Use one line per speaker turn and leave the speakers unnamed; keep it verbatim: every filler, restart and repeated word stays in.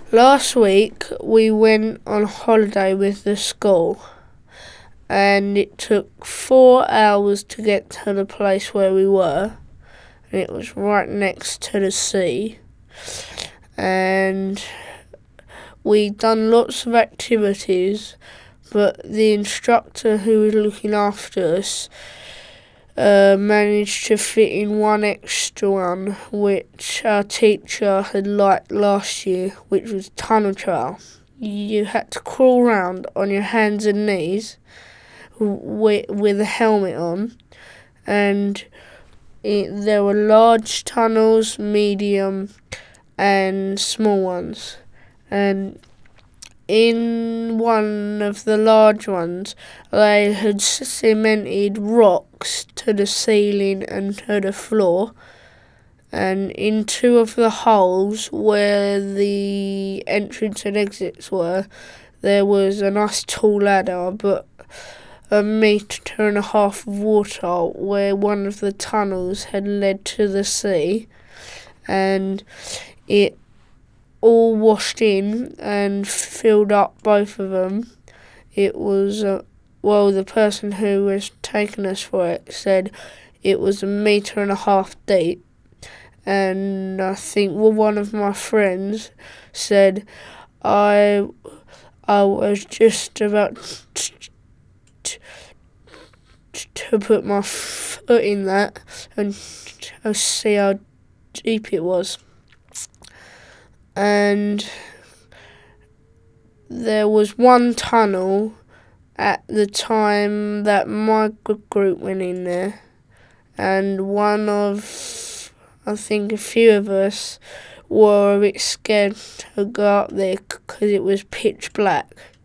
Last week we went on holiday with the school, and it took four hours to get to the place where we were, and it was right next to the sea. And we done lots of activities, but the instructor who was looking after us uh, managed to fit in one extra one, which our teacher had liked last year, which was tunnel trail. You had to crawl around on your hands and knees with, with a helmet on, and it, there were large tunnels, medium, and small ones. And in one of the large ones, they had cemented rocks to the ceiling and to the floor. And in two of the holes where the entrance and exits were, there was a nice tall ladder, but a metre and a half of water where one of the tunnels had led to the sea, and it all washed in and filled up both of them. It was, uh, well, the person who was taking us for it said it was a metre and a half deep, and I think well, one of my friends said I I was just about to, to, to put my foot in that and to see how deep it was. And there was one tunnel at the time that my group went in there, and one of, I think a few of us were a bit scared to go up there because it was pitch black.